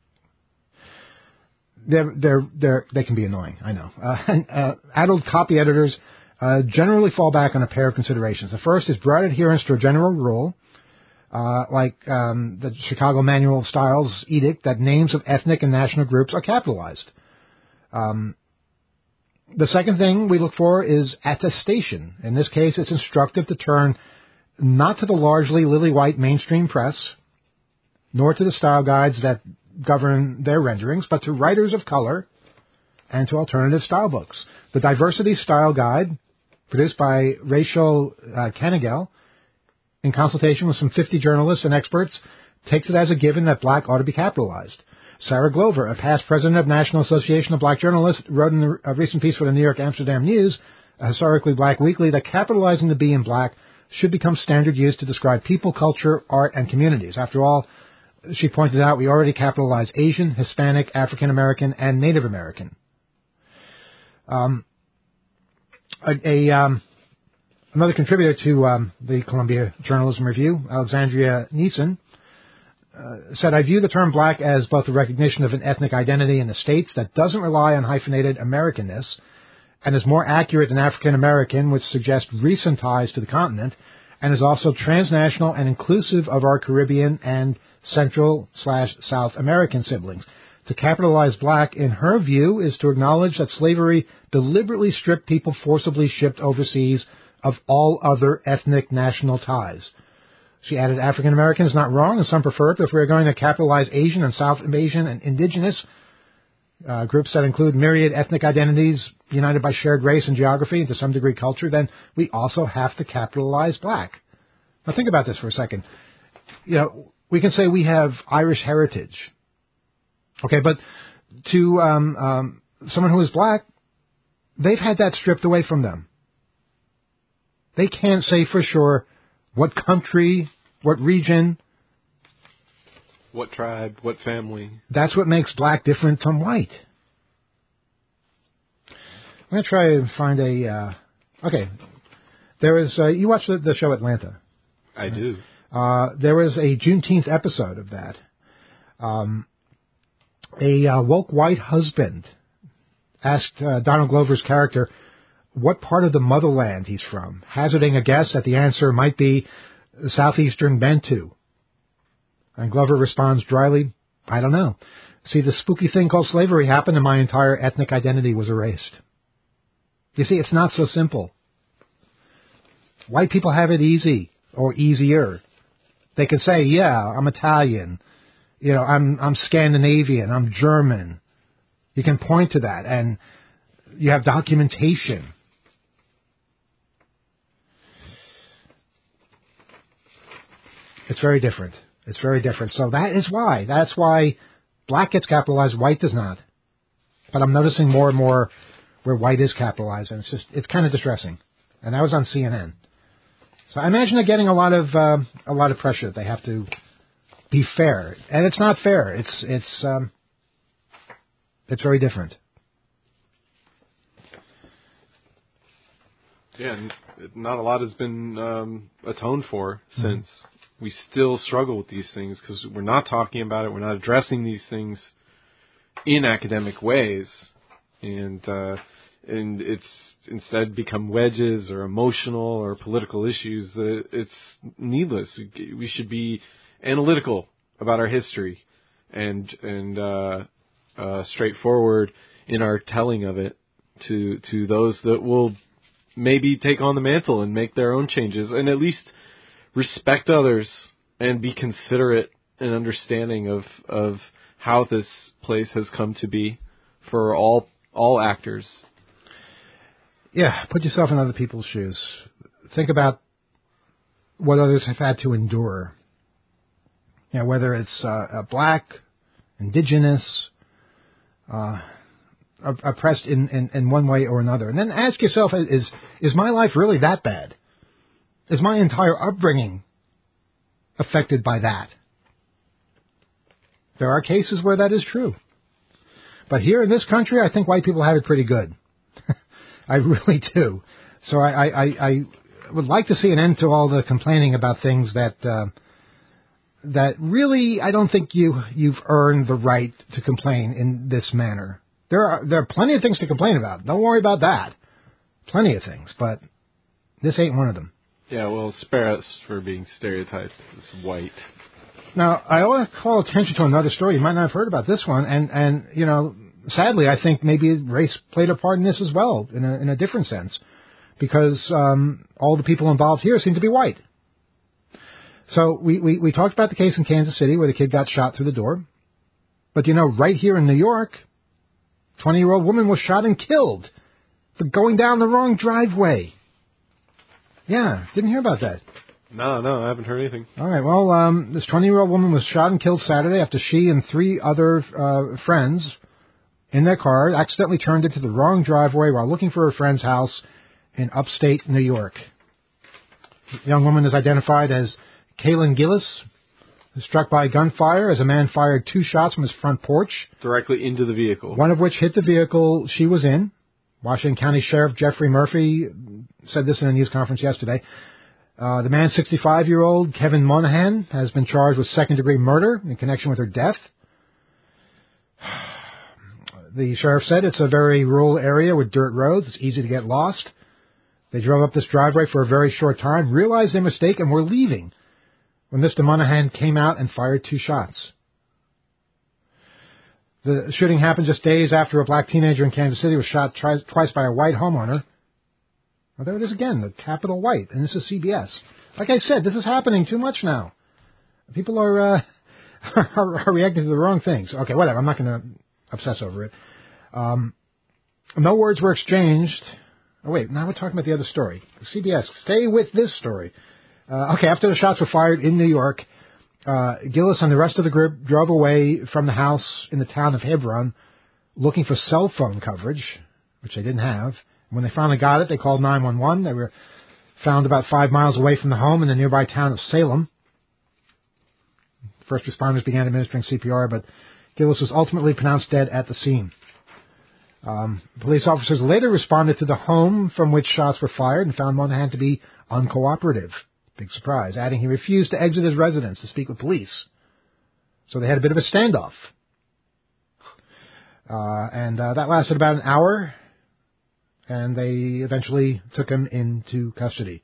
They're, they're, they're, they can be annoying, I know. Uh, and, uh, adult copy editors uh, generally fall back on a pair of considerations. The first is broad adherence to a general rule, uh, like um, the Chicago Manual of Styles edict that names of ethnic and national groups are capitalized. Um, the second thing we look for is attestation. In this case, it's instructive to turn not to the largely lily-white mainstream press, nor to the style guides that govern their renderings, but to writers of color and to alternative style books. The Diversity Style Guide, produced by Rachel uh, Canigel, in consultation with some fifty journalists and experts, takes it as a given that black ought to be capitalized. Sarah Glover, a past president of National Association of Black Journalists, wrote in a recent piece for the New York Amsterdam News, a historically black weekly, that capitalizing the B in black should become standard use to describe people, culture, art, and communities. After all, she pointed out, we already capitalize Asian, Hispanic, African American, and Native American. Um, a, a um, another contributor to um, the Columbia Journalism Review, Alexandria Neeson, uh, said, I view the term black as both a recognition of an ethnic identity in the states that doesn't rely on hyphenated Americanness and is more accurate than African American, which suggests recent ties to the continent, and is also transnational and inclusive of our Caribbean and Central slash South American siblings. To capitalize black, in her view, is to acknowledge that slavery deliberately stripped people forcibly shipped overseas of all other ethnic national ties. She added, African American is not wrong, and some prefer it, but if we are going to capitalize Asian and South Asian and indigenous uh, groups that include myriad ethnic identities united by shared race and geography and to some degree culture, then we also have to capitalize black. Now think about this for a second. You know, we can say we have Irish heritage. Okay, but to um, um, someone who is black, they've had that stripped away from them. They can't say for sure what country, what region. What tribe, what family. That's what makes black different from white. I'm going to try and find a... Uh, okay. There was... Uh, you watch the, the show Atlanta. I right? do. Uh, there was a Juneteenth episode of that. Um, a uh, woke white husband asked uh, Donald Glover's character what part of the motherland he's from, hazarding a guess that the answer might be southeastern Bantu. And Glover responds dryly, I don't know. See, the spooky thing called slavery happened and my entire ethnic identity was erased. You see, it's not so simple. White people have it easy, or easier. They can say, yeah, I'm Italian, you know, I'm I'm Scandinavian, I'm German. You can point to that, and you have documentation. It's very different. It's very different. So that is why. That's why black gets capitalized, white does not. But I'm noticing more and more where white is capitalized, and it's just, it's kind of distressing. And that was on C N N. So I imagine they're getting a lot of, uh, a lot of pressure. They have to be fair. And it's not fair. It's, it's, um, it's very different. Yeah, and not a lot has been um, atoned for mm-hmm. since. We still struggle with these things because we're not talking about it. We're not addressing these things in academic ways, and uh, and it's instead become wedges or emotional or political issues. That it's needless. We should be analytical about our history and and uh, uh, straightforward in our telling of it to to those that will maybe take on the mantle and make their own changes, and at least respect others and be considerate and understanding of of how this place has come to be for all all actors. Yeah, put yourself in other people's shoes. Think about what others have had to endure. You know, whether it's uh, black, indigenous, uh, oppressed in, in, in one way or another. And then ask yourself, is is my life really that bad? Is my entire upbringing affected by that? There are cases where that is true. But here in this country, I think white people have it pretty good. I really do. So I, I, I would like to see an end to all the complaining about things that uh, that really I don't think you you've earned the right to complain in this manner. There are there are plenty of things to complain about. Don't worry about that. Plenty of things, but this ain't one of them. Yeah, well, spare us for being stereotyped as white. Now, I want to call attention to another story. You might not have heard about this one, and, and you know, sadly, I think maybe race played a part in this as well, in a, in a different sense, because um, all the people involved here seem to be white. So we, we, we talked about the case in Kansas City where the kid got shot through the door. But, you know, right here in New York, a twenty-year-old woman was shot and killed for going down the wrong driveway. Yeah, didn't hear about that. No, no, I haven't heard anything. All right, well, um, this twenty-year-old woman was shot and killed Saturday after she and three other uh, friends in their car accidentally turned into the wrong driveway while looking for her friend's house in upstate New York. The young woman is identified as Kaylin Gillis, was struck by gunfire as a man fired two shots from his front porch. Directly into the vehicle. One of which hit the vehicle she was in. Washington County Sheriff Jeffrey Murphy said this in a news conference yesterday. Uh, the man, sixty-five-year-old Kevin Monahan, has been charged with second-degree murder in connection with her death. The sheriff said it's a very rural area with dirt roads. It's easy to get lost. They drove up this driveway for a very short time, realized their mistake, and were leaving when Mister Monahan came out and fired two shots. The shooting happened just days after a black teenager in Kansas City was shot tri- twice by a white homeowner. Well, there it is again, the capital white, and this is C B S. Like I said, this is happening too much now. People are, uh, are, are reacting to the wrong things. Okay, whatever, I'm not going to obsess over it. Um, no words were exchanged. Oh, wait, now we're talking about the other story. C B S, stay with this story. Uh, okay, after the shots were fired in New York, uh, Gillis and the rest of the group drove away from the house in the town of Hebron looking for cell phone coverage, which they didn't have. When they finally got it, they called nine one one. They were found about five miles away from the home in the nearby town of Salem. First responders began administering C P R, but Gillis was ultimately pronounced dead at the scene. Um, police officers later responded to the home from which shots were fired and found Monahan to be uncooperative. Big surprise, adding he refused to exit his residence to speak with police. So they had a bit of a standoff. Uh, and uh, that lasted about an hour, and they eventually took him into custody.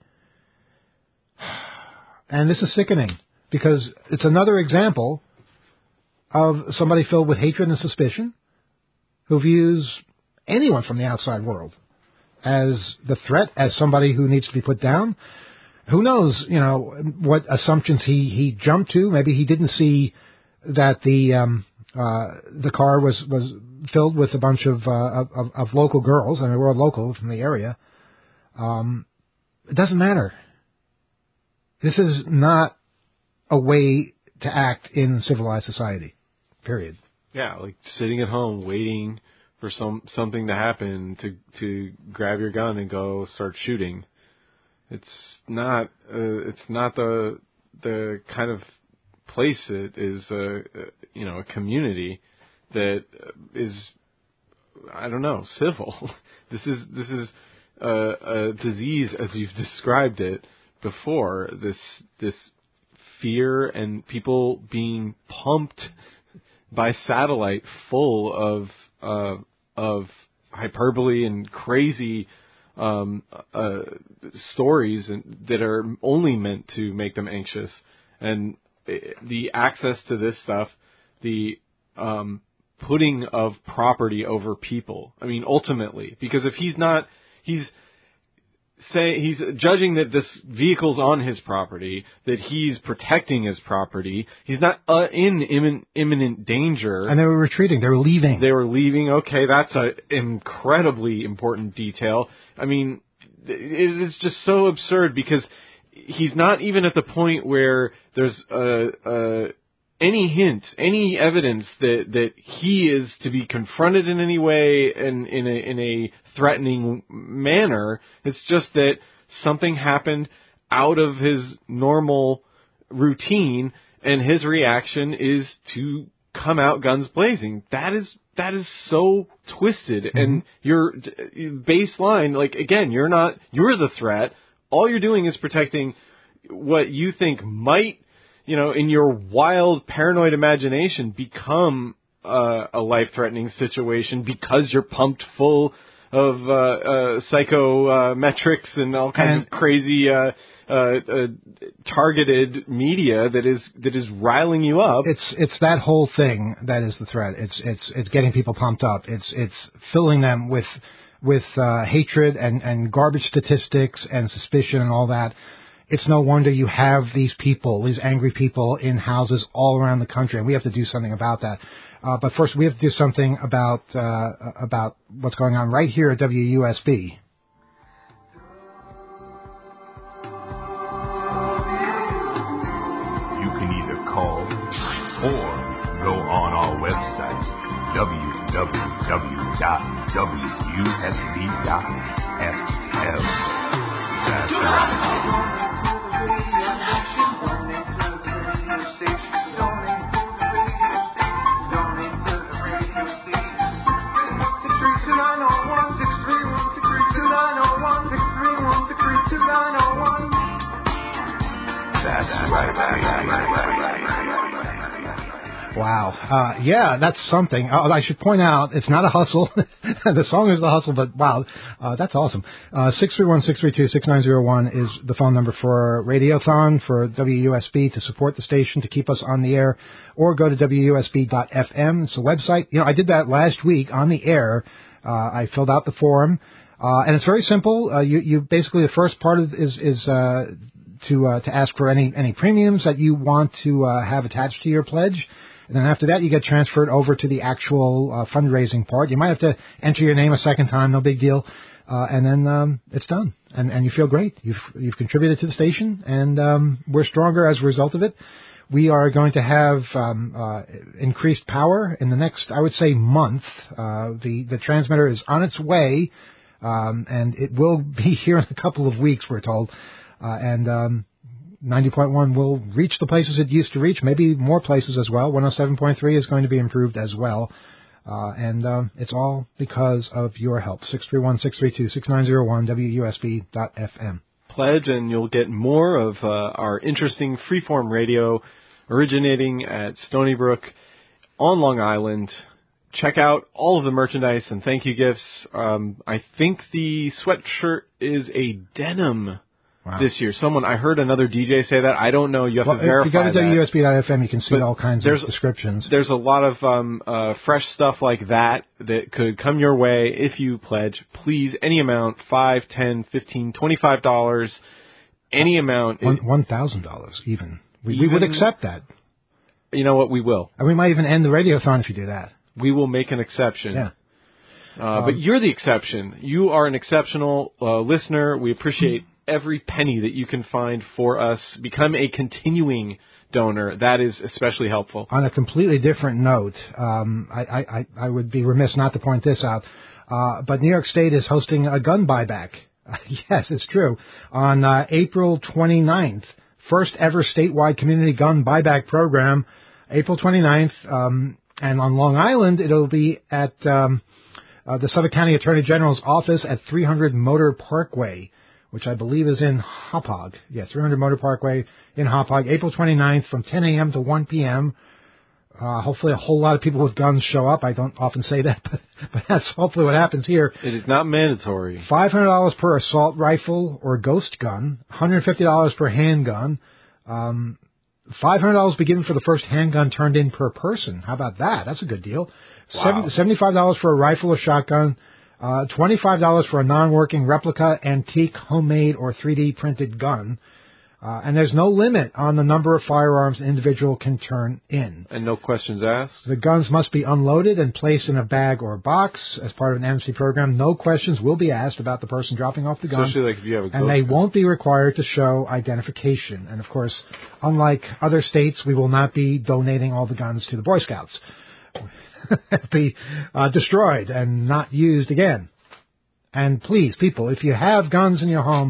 And this is sickening, because it's another example of somebody filled with hatred and suspicion who views anyone from the outside world as the threat, as somebody who needs to be put down. Who knows, you know, what assumptions he, he jumped to. Maybe he didn't see that the um, uh, the car was, was filled with a bunch of, uh, of of local girls. I mean, we're all local from the area. Um, it doesn't matter. This is not a way to act in civilized society, period. Yeah, like sitting at home waiting for some something to happen to to grab your gun and go start shooting. It's not uh, it's not the the kind of place it is a, a you know a community that is, I don't know, civil. This is this is a, a disease, as you've described it before. This this fear and people being pumped by satellite full of uh, of hyperbole and crazy um, uh, stories and, that are only meant to make them anxious. And the access to this stuff, the um, putting of property over people. I mean, ultimately, because if he's not, he's say he's judging that this vehicle's on his property, that he's protecting his property. He's not uh, in imminent, imminent danger. And they were retreating. They were leaving. They were leaving. Okay, that's an incredibly important detail. I mean, it is just so absurd because he's not even at the point where there's a, a any hint, any evidence that, that he is to be confronted in any way and in a, in a threatening manner. It's just that something happened out of his normal routine, and his reaction is to come out guns blazing. That is that is so twisted. Mm-hmm. And your baseline, like, again, you're not you're the threat. All you're doing is protecting what you think might, you know, in your wild, paranoid imagination, become uh, a life-threatening situation because you're pumped full of uh, uh, psychometrics and all kinds and of crazy uh, uh, uh, targeted media that is that is riling you up. It's it's that whole thing that is the threat. It's it's it's getting people pumped up. It's it's filling them with with uh, hatred and, and garbage statistics and suspicion and all that. It's no wonder you have these people, these angry people in houses all around the country, and we have to do something about that. Uh, but first, we have to do something about uh, about what's going on right here at W U S B. You can either call or go on our website, w w w dot w u s b dot f m. That's right. Wow. Uh, yeah, that's something. Uh, I should point out, it's not a hustle. The song is the hustle, but wow, uh, that's awesome. Uh, six three one, six three two, six nine zero one is the phone number for Radiothon, for W U S B, to support the station, to keep us on the air, or go to w u s b dot f m. It's a website. You know, I did that last week on the air. Uh, I filled out the form, uh, and it's very simple. Uh, you, you basically, the first part of is, is, uh, to, uh, to ask for any, any premiums that you want to, uh, have attached to your pledge. And then after that, you get transferred over to the actual uh, fundraising part. You might have to enter your name a second time, no big deal. Uh, and then um, it's done. And, and you feel great. You've, you've contributed to the station, and um, we're stronger as a result of it. We are going to have um, uh, increased power in the next, I would say, month. Uh, the, the transmitter is on its way, um, and it will be here in a couple of weeks, we're told. Uh, and... Um, ninety point one will reach the places it used to reach, maybe more places as well. one oh seven point three is going to be improved as well. Uh, and um, it's all because of your help. six three one, six three two, six nine zero one, W U S B dot F M. Pledge, and you'll get more of uh, our interesting freeform radio originating at Stony Brook on Long Island. Check out all of the merchandise and thank you gifts. Um, I think the sweatshirt is a denim Wow. this year. Someone, I heard another D J say that. I don't know. You have well, to verify if you go to that. W U S B dot F M, you can see But all kinds there's- of descriptions. There's a lot of um, uh, fresh stuff like that that could come your way if you pledge. Please, any amount, five, ten, fifteen, twenty-five dollars, any amount. One It- one thousand dollars even. We, we would Even- accept that. you know what? We will. And we might even end the radiothon if you do that. We will make an exception. Yeah. Uh, Um, but you're the exception. You are an exceptional uh, listener. We appreciate every penny that you can find for us. Become a continuing donor. That is especially helpful. On a completely different note, um, I, I, I- I would be remiss not to point this out, uh, but New York State is hosting a gun buyback. Yes, it's true. On uh, April twenty-ninth, first ever statewide community gun buyback program, April twenty-ninth, um, and on Long Island, it'll be at um, uh, the Suffolk County Attorney General's office at three hundred Motor Parkway, which I believe is in Hauppauge. Yeah, three hundred Motor Parkway in Hauppauge, April twenty-ninth from ten a.m. to one p.m. Uh, hopefully a whole lot of people with guns show up. I don't often say that, but, but that's hopefully what happens here. It is not mandatory. five hundred dollars per assault rifle or ghost gun, one hundred fifty dollars per handgun, um, five hundred dollars be given for the first handgun turned in per person. How about that? That's a good deal. Wow. seventy-five dollars for a rifle or shotgun, uh, twenty-five dollars for a non-working replica, antique, homemade, or three D printed gun. Uh, and there's no limit on the number of firearms an individual can turn in. And no questions asked. The guns must be unloaded and placed in a bag or a box as part of an amnesty program. No questions will be asked about the person dropping off the gun. Especially like if you have a And ghost they gun. won't be required to show identification. And of course, unlike other states, we will not be donating all the guns to the Boy Scouts. They'll be uh, destroyed and not used again. And please, people, if you have guns in your home,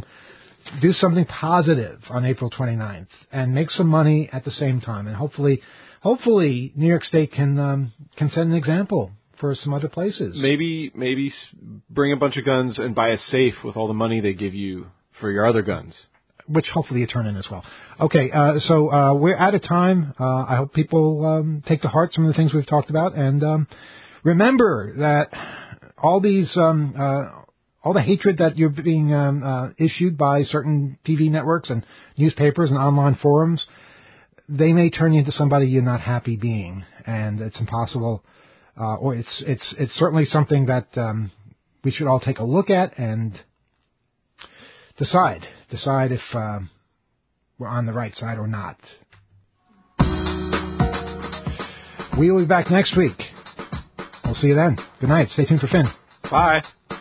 do something positive on April twenty-ninth and make some money at the same time. And hopefully, hopefully New York State can um, can set an example for some other places. Maybe maybe s- bring a bunch of guns and buy a safe with all the money they give you for your other guns. Which hopefully you turn in as well. Okay, uh, so uh, we're out of time. Uh, I hope people um, take to heart some of the things we've talked about. And um, remember that all these... Um, uh, all the hatred that you're being um, uh, issued by certain T V networks and newspapers and online forums, they may turn you into somebody you're not happy being. And it's impossible... Uh, or it's it's it's certainly something that um, we should all take a look at and decide decide if uh, we're on the right side or not. We will be back next week. We'll see you then. Good night. Stay tuned for Finn. Bye.